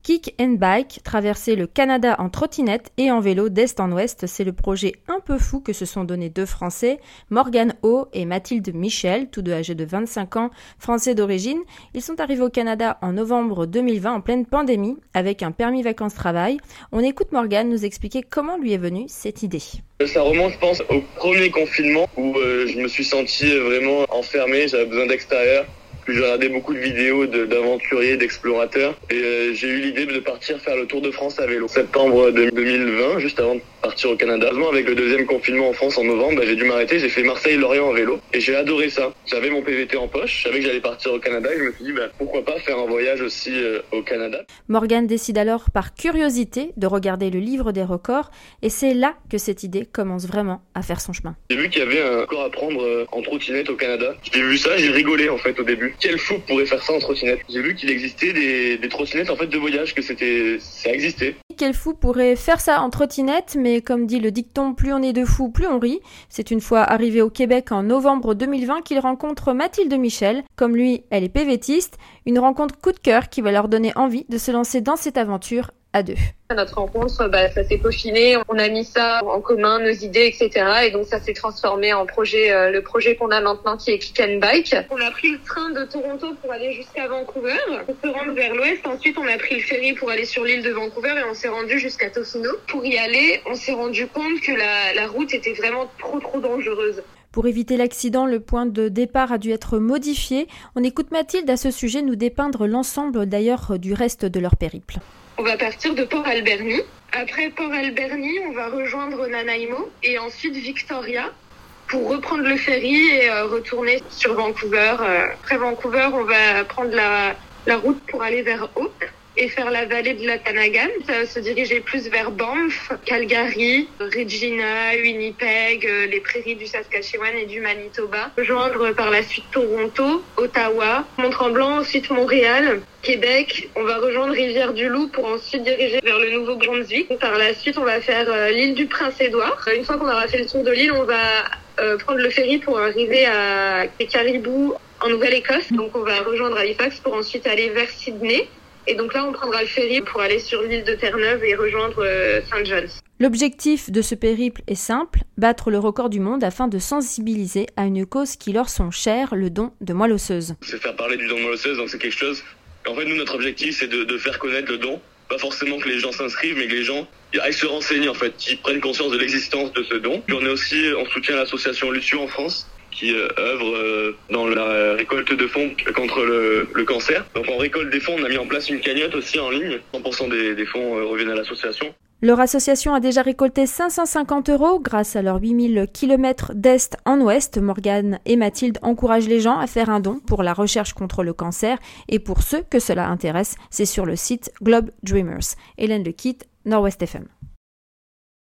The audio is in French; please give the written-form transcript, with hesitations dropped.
Kick and Bike, traverser le Canada en trottinette et en vélo d'est en ouest, c'est le projet un peu fou que se sont donnés deux Français, Morgan O et Mathilde Michel, tous deux âgés de 25 ans, Français d'origine. Ils sont arrivés au Canada en novembre 2020 en pleine pandémie avec un permis vacances-travail. On écoute Morgan nous expliquer comment lui est venue cette idée. Ça remonte, je pense, au premier confinement où je me suis senti vraiment enfermé, j'avais besoin d'extérieur. Puis j'ai regardé beaucoup de vidéos d'aventuriers, d'explorateurs et j'ai eu l'idée de partir faire le Tour de France à vélo. Septembre 2020, juste avant de partir au Canada. Avec le deuxième confinement en France en novembre, j'ai dû m'arrêter, j'ai fait Marseille-Lorient en vélo et j'ai adoré ça. J'avais mon PVT en poche, je savais que j'allais partir au Canada et je me suis dit pourquoi pas faire un voyage aussi au Canada. Morgan décide alors par curiosité de regarder le livre des records et c'est là que cette idée commence vraiment à faire son chemin. J'ai vu qu'il y avait un record à prendre en trottinette au Canada. J'ai vu ça, j'ai rigolé en fait au début. Quel fou pourrait faire ça en trottinette. J'ai vu qu'il existait des trottinettes en fait de voyage, que ça existait. Quel fou pourrait faire ça en trottinette, mais comme dit le dicton, plus on est de fous, plus on rit. C'est une fois arrivé au Québec en novembre 2020 qu'il rencontre Mathilde Michel. Comme lui, elle est PVTiste. Une rencontre coup de cœur qui va leur donner envie de se lancer dans cette aventure à deux. Notre rencontre, ça s'est peaufiné, on a mis ça en commun, nos idées, etc. Et donc ça s'est transformé en projet, le projet qu'on a maintenant qui est Kick and Bike. On a pris le train de Toronto pour aller jusqu'à Vancouver, pour se rendre vers l'ouest. Ensuite, on a pris le ferry pour aller sur l'île de Vancouver et on s'est rendu jusqu'à Tofino. Pour y aller, on s'est rendu compte que la route était vraiment trop dangereuse. Pour éviter l'accident, le point de départ a dû être modifié. On écoute Mathilde à ce sujet nous dépeindre l'ensemble d'ailleurs du reste de leur périple. On va partir de Port Alberni. Après Port Alberni, on va rejoindre Nanaimo et ensuite Victoria pour reprendre le ferry et retourner sur Vancouver. Après Vancouver, on va prendre la route pour aller vers Hope et faire la vallée de l'Okanagan, se diriger plus vers Banff, Calgary, Regina, Winnipeg, les prairies du Saskatchewan et du Manitoba. Rejoindre par la suite Toronto, Ottawa, Mont-Tremblant, ensuite Montréal, Québec. On va rejoindre Rivière-du-Loup pour ensuite diriger vers le Nouveau-Brunswick. Par la suite, on va faire l'île du Prince-Édouard. Une fois qu'on aura fait le tour de l'île, on va prendre le ferry pour arriver à Caribou en Nouvelle-Écosse. Donc on va rejoindre Halifax pour ensuite aller vers Sydney. Et donc là, on prendra le ferry pour aller sur l'île de Terre-Neuve et rejoindre St. John's. L'objectif de ce périple est simple, battre le record du monde afin de sensibiliser à une cause qui leur sont chères, le don de moelle osseuse. C'est faire parler du don de moelle osseuse, donc c'est quelque chose. En fait, nous, notre objectif, c'est de faire connaître le don. Pas forcément que les gens s'inscrivent, mais que les gens aillent se renseigner, en fait, qu'ils prennent conscience de l'existence de ce don. Puis on est aussi en soutien à l'association Lucio en France, qui œuvre dans la récolte de fonds contre le cancer. Donc on récolte des fonds, on a mis en place une cagnotte aussi en ligne. 100% des fonds reviennent à l'association. Leur association a déjà récolté 550 € grâce à leurs 8000 km d'est en ouest. Morgan et Mathilde encouragent les gens à faire un don pour la recherche contre le cancer. Et pour ceux que cela intéresse, c'est sur le site Globe Dreamers. Hélène Lequitte, Nord-Ouest FM.